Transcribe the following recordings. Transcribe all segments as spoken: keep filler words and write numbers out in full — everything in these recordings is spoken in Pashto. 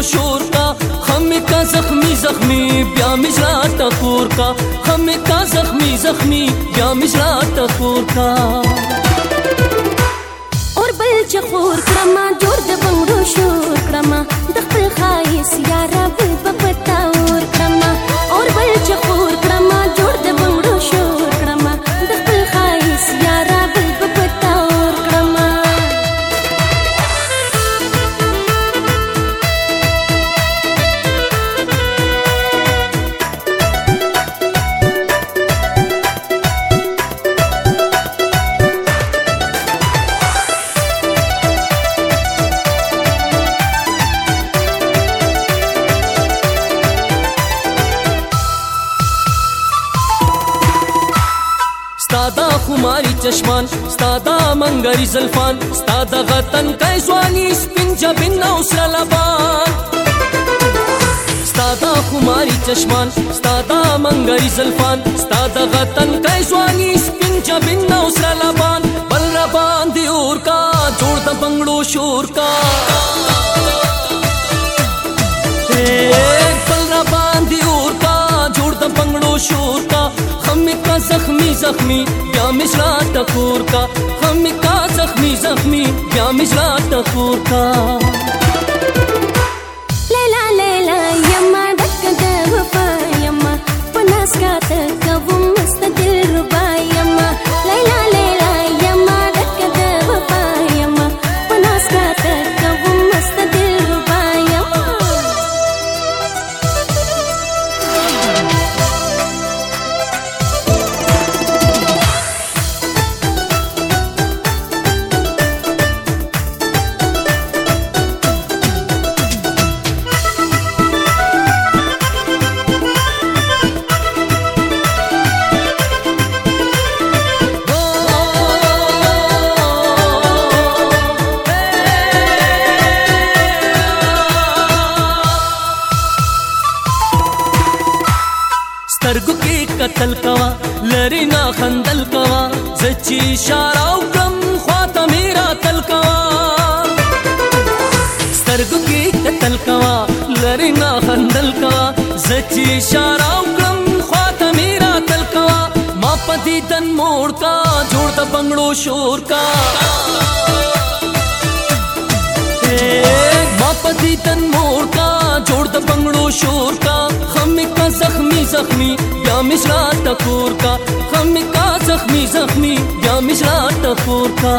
شور کا خمی کا زخمی زخمی بیا مجرا تخور کا خمی کا زخمی زخمی بیا مجرا تخور کا اور بل چخور کرما جوړ د بنګړو شور کرما د خپل خایس یارا بل پپتا اور کرما اور بل چخور کرما جوړ د بنګړو شور کرما د خپل خایس یارا بل پپتا اور کرما ستادا خماری چشمان ستادا منگری زلفان ستادا غتن کای زوانی سپین جبین او سره لبان ستادا خماری چشمان ستادا منگری زلفان ستادا غتن کای زوانی سپین جبین او سره لبان بل ربان دی اور کا جوړ د بنگړو شور کا بل ربان دی اور کا جوړ د بنگړو شور کا خمی کا زخمی زخمی بیا مجرا تخور کا خمی کا زخمی زخمی بیا مجرا تخور کا لیلا لیلا یما دک د وفا یما پناس کا تک و مستدل ربا یما لیلا لیلا یما دک د وفا یما پناس کا تک و مستدل ربا یما سترګو کې قتل کوا لری نا خندل کوا زچی اشاره وکم خواته میرا تل کوا سترګو کې قتل کوا لری نا خندل کوا زچی اشاره وکم خواته میرا تل کوا ما پدی دن موړ کا جوړ د بنگړو شور کا ما پدی دن موړ کا جوړ د بنگړو شور کا خمی کا زخمی زخمی بیا مجرا تخور کا خمی کا زخمی زخمی بیا مجرا تخور کا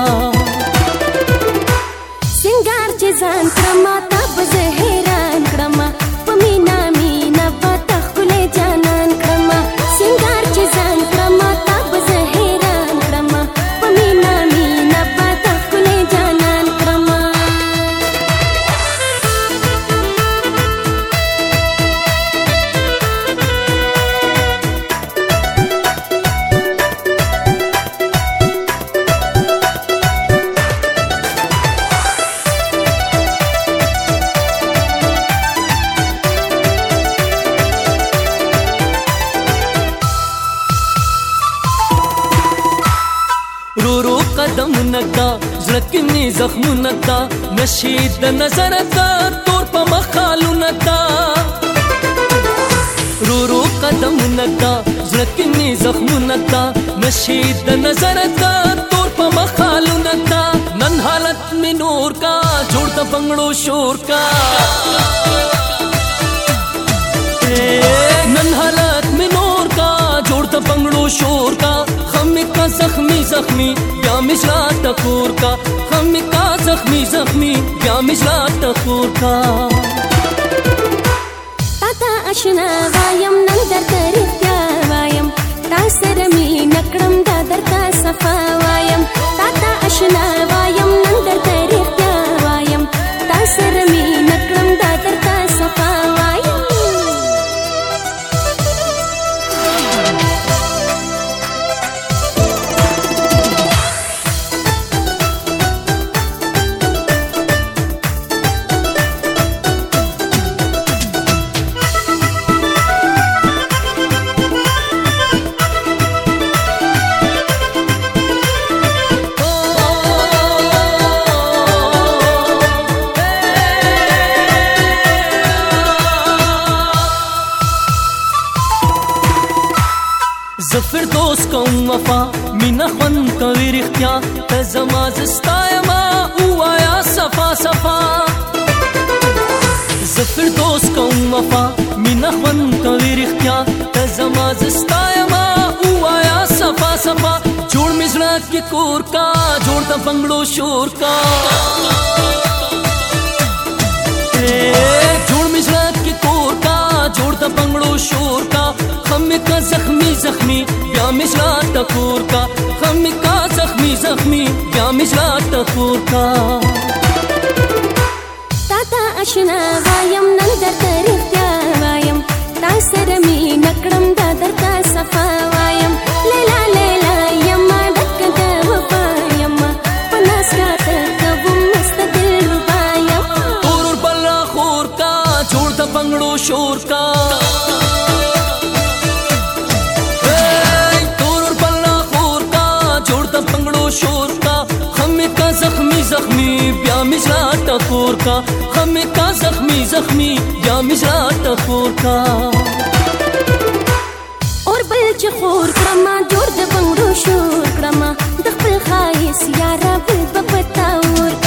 سنگار چې ځان کرما تا به حیران کرما پمینا مینا پتا خله جانان کرما سنگار چې ځان کرما تا به حیران کرما پمینا مینا پتا خله جانان کرما رو رو قدم نکتا زړکنی زخمو نکتا نشید د نظر تا تور په مخالو نکتا رو رو قدم نکتا زړکنی زخمو نکتا نشید د نظر تا تور په مخالو نکتا نن حالت می نور کا جوړ د بنگړو شور کا نن حالت می نور کا جوړ د بنگړو شور کا خمی کا زخمی زخمی بیا مجرا تخور کا خمی کا زخمی زخمی بیا مجرا تخور کا تاتا اشنا وایم نن درته رښتیا وایم تا سره می نکړم دا درته صفا وایم تاتا اشنا وایم نن درته رښتیا وایم تا سره می نکړم دا درته صفا وایم دوست کوم وفا مینا خوند کوي رښتیا ته زما زستا یما ووایا صفا صفا زفر دوست کوم وفا مینا خوند کوي رښتیا ته زما زستا یما ووایا صفا صفا جوړ مې زړه کې کور کا جوړ د بنگلو شور کا جوړ مې زړه کې کور کا جوړ د بنگلو شور کا خم کا زخمی زخمی بیا مې زړه ټکور کا خم کا زخمی زخمی بیا مې زړه ټکور کا تا تا آشنا وایم نن درته رښتیا وایم تا سره مینه کړم دا درته صفا وایم لیلا لیلا یما ډک د وفا یما په لاس راته کوم مست دلربا یم تور بلا خور کا جوړ د بنگلو شور کا شور کا خم کا زخمی زخمی بیا مجرا ٹکور کا خم کا زخمی زخمی بیا مجرا ٹکور کا اور بل چې خور کړما جوړ د بنگړو شور کړما د خپل خایس یارا بل په پتا ور